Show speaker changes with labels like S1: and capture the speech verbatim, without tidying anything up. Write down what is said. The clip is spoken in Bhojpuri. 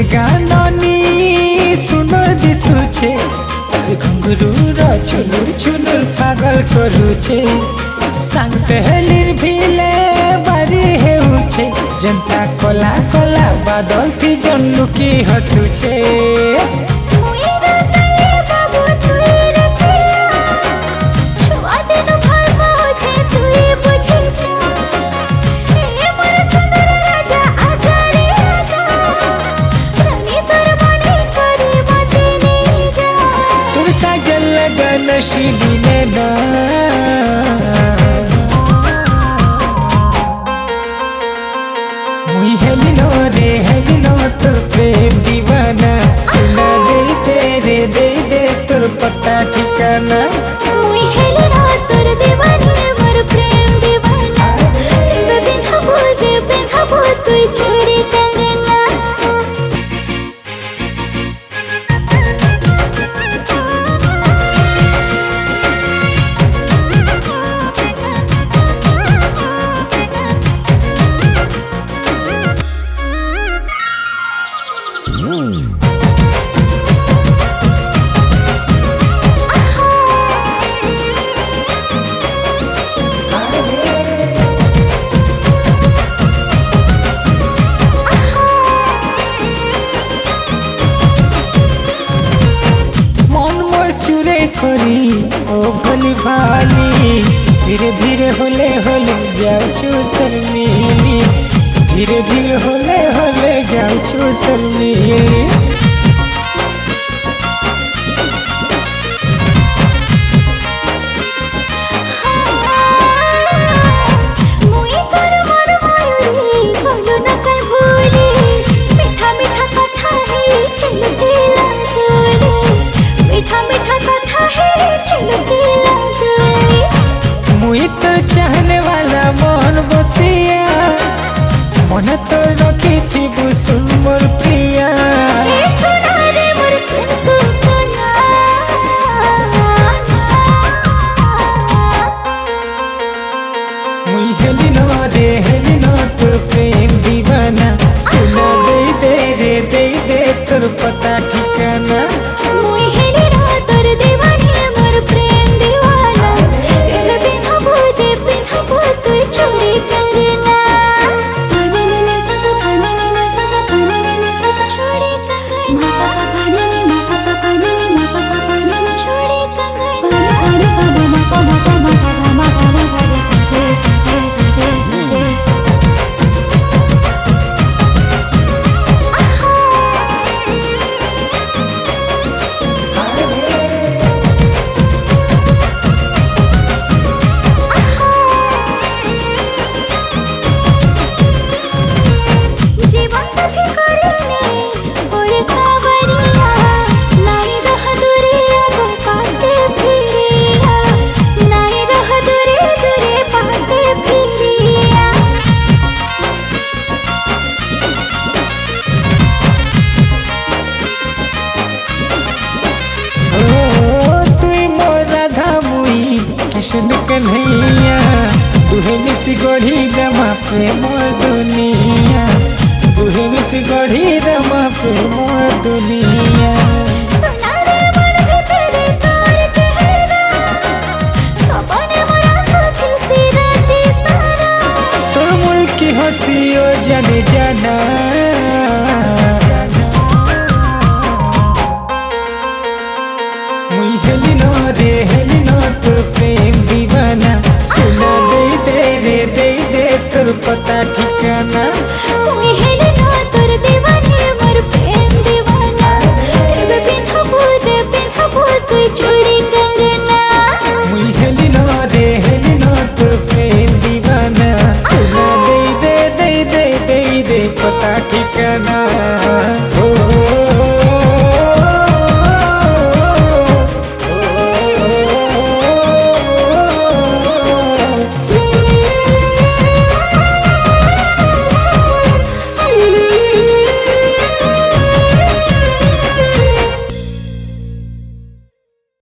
S1: গাননি সুন্দর দিশুছে ঘুঙ্গুরুর ছুনুর ছুনুর পাগল করুছে সাং সেহেলির ভিলে বাড়ি হেউছে যেন্তা কলা কলা বাদল থি জন লুকি হসুছে नशीली नैना मुई हेलिनो रे हेलिनो तोर प्रेम दीवाना सुना दे तेरे दे दे तोर पता ठिकाना
S2: मुई हेलिनो तोर दीवानी मोर प्रेम दीवाना रे बिंधाबो रे बिंधाबो तुई छोड़ी कंगना
S1: करी ओ भली भाली धीरे धीरे होले होले जाऊछु शर्मीली धीरे धीरे होले होले जाऊछु शर्मीली चाहने वाला मन बसिया मन तो रखी थी बुसुन मोर प्रिया
S2: सुना रे मोर सुन सुना
S1: मुई हेलिनो रे हेलिनो तोर प्रेम दीवाना सुना दे दे रे दे दे तोर पता ठिकाना
S2: मुई हेलिनो तोर दीवानी मोर प्रेम दीवाना रे बिंधाबो रे बिंधाबो तुई छोड़ी कंगना
S1: कृष्ण कन्हैया दुहे मिसी गढ़ी रमा प्रेम दुनिया दुहे मिसी गढ़ी रमा प्रेम दुनिया
S2: सुना रे मन भीतरे तोर चेहरा सपने मोरा साथी सी राती सारा
S1: तोर मुल्की हंसियो जाने जाना मुई हेलिनो रे हेलिनो तोर प्रेम दीवाना सुना दे दे रे दे दे तोर पता ठिकाना